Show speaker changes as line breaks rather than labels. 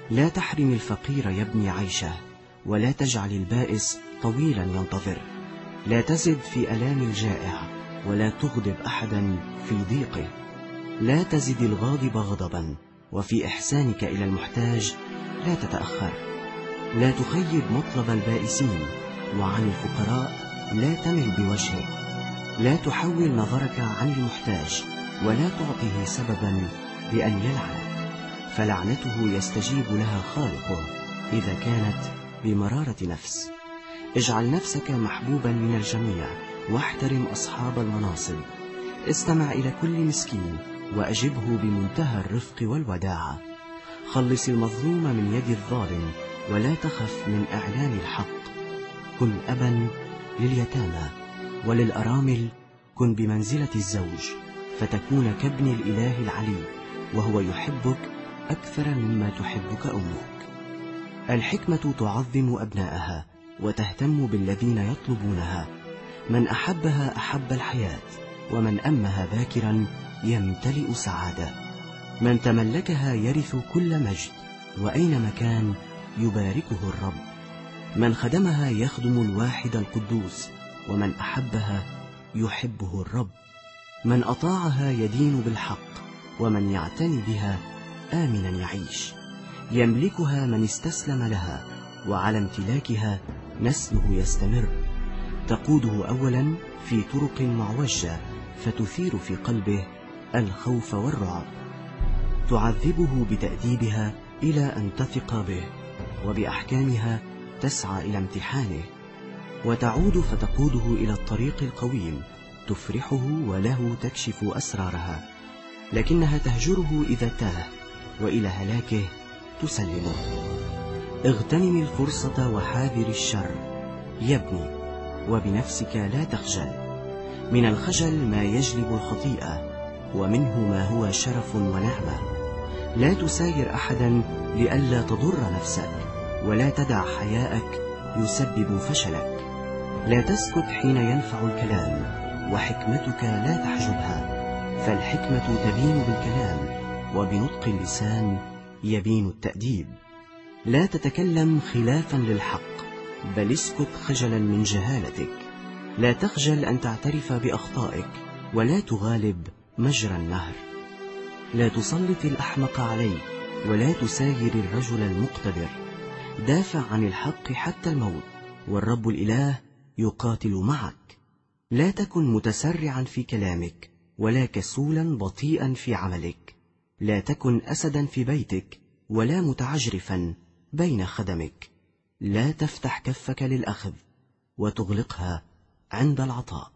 لا تحرم الفقير يا ابني عيشه، ولا تجعل البائس طويلا ينتظر. لا تزد في ألام الجائع، ولا تغضب أحدا في ضيقه. لا تزد الغاضب غضبا، وفي إحسانك إلى المحتاج لا تتأخر. لا تخيب مطلب البائسين، وعن الفقراء لا تمل بوجهك. لا تحول نظرك عن المحتاج، ولا تعطيه سببا لأن يلعنك، فلعنته يستجيب لها خالقه إذا كانت بمرارة نفس. اجعل نفسك محبوبا من الجميع، واحترم أصحاب المناصب. استمع إلى كل مسكين، وأجبه بمنتهى الرفق والوداعة. خلص المظلوم من يد الظالم، ولا تخف من إعلان الحق. كن أبا لليتامى، وللأرامل كن بمنزلة الزوج، فتكون كابن الإله العلي، وهو يحبك أكثر مما تحبك أمك. الحكمة تعظم أبناءها، وتهتم بالذين يطلبونها. من أحبها أحب الحياة، ومن أمها باكرا يمتلئ سعادة. من تملكها يرث كل مجد، وأينما كان يباركه الرب. من خدمها يخدم الواحد القدوس، ومن أحبها يحبه الرب. من أطاعها يدين بالحق، ومن يعتني بها آمنا يعيش. يملكها من استسلم لها، وعلى امتلاكها نسله يستمر. تقوده أولا في طرق معوجة، فتثير في قلبه الخوف والرعب. تعذبه بتأديبها إلى أن تثق به، وبأحكامها تسعى إلى امتحانه. وتعود فتقوده إلى الطريق القويم، تفرحه وله تكشف أسرارها. لكنها تهجره إذا تاه، وإلى هلاكه تسلمه. اغتنم الفرصة وحاذر الشر يا ابني، وبنفسك لا تخجل. من الخجل ما يجلب الخطيئة، ومنه ما هو شرف ونعمة. لا تساير أحدا لئلا تضر نفسك، ولا تدع حياءك يسبب فشلك. لا تسكت حين ينفع الكلام، وحكمتك لا تحجبها، فالحكمة تبين بالكلام، وبنطق اللسان يبين التأديب. لا تتكلم خلافا للحق، بل اسكت خجلا من جهالتك. لا تخجل أن تعترف بأخطائك، ولا تغالب مجرى النهر. لا تسلط الأحمق عليك، ولا تساير الرجل المقتدر. دافع عن الحق حتى الموت، والرب الإله يقاتل معك. لا تكن متسرعا في كلامك، ولا كسولا بطيئا في عملك. لا تكن أسدا في بيتك، ولا متعجرفا بين خدمك. لا تفتح كفك للأخذ، وتغلقها عند العطاء.